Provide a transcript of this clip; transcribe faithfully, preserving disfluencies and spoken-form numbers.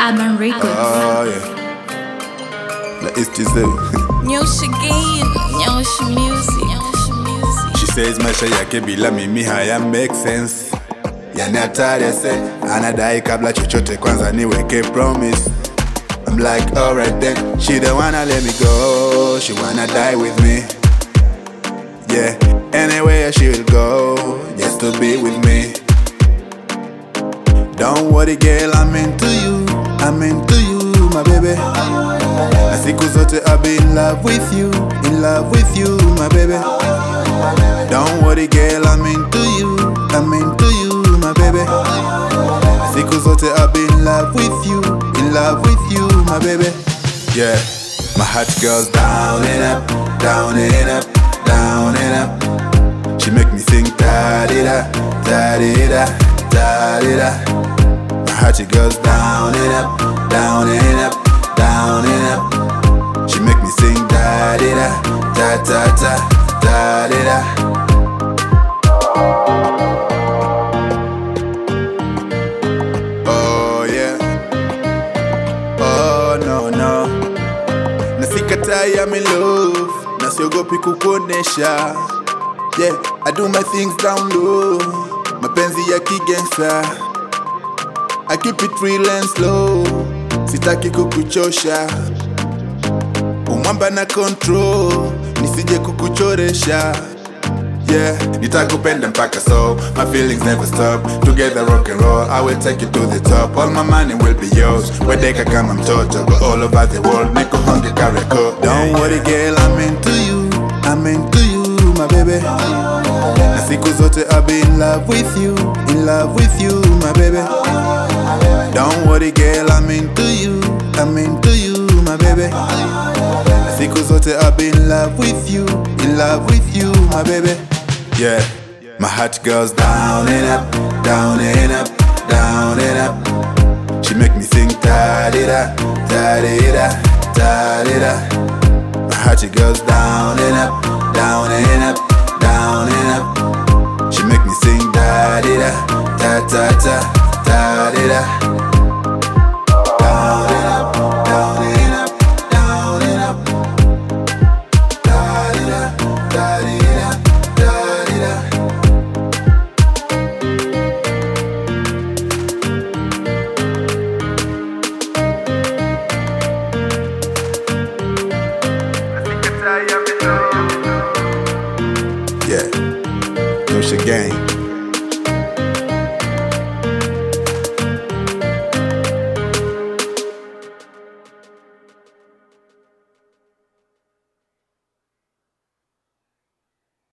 Urban Records. Oh yeah. The East is there. Nyosha again, Nyosha music, Nyosha music. She says maisha yake bila mimi haya make sense. Yani hatari ase anadai kabla chochote kwanza niweke promise. I'm like alright then. She don't wanna let me go. She wanna die with me. Yeah, anywhere she will go just to be with me. Don't worry girl, I'm into you, I'm into you, my baby. Na siku zote I'll be in love with you, in love with you, my baby. Don't worry girl, I'm into you, I'm into you, my baby. Na siku zote I'll be in love with you, in love with you, my baby. Yeah, my heart goes down and up, down and up, down and up. She make me sing da-di-da, da-di-da, da-di-da. My heart it goes down and up, down and up, down and up. She make me sing da-di-da, da-da-da, da-di-da. Oh yeah, oh no no. Nasikatai I'm in love, na siogopi kukuonesha. Yeah, I do my things down low, mapenzi ya kigangsta. I keep it real and slow, sitaki kukuchosha. Umwamba na control, nisije kukuchoresha. Yeah, nitakupenda mpaka so, my feelings never stop. Together rock and roll, I will take you to the top. All my money will be yours, wedeka kama mtoto. Go all over the world, niko honge kareko. Don't worry girl, I'm into you, I'm into you, my baby. Na siku zote I'll be in love with you, in love with you, my baby. Don't worry girl, I'm into you, I'm into you, my baby. Na siku zote I'll be in love with you, in love with you, my baby. Yeah, my heart goes down and up, down and up, down and up. She make me sing da-di-da, da-di-da, da-di-da. My heart it goes down and up, down and up, down and up. She make me sing da-di-da, da-da-da, da-di-da.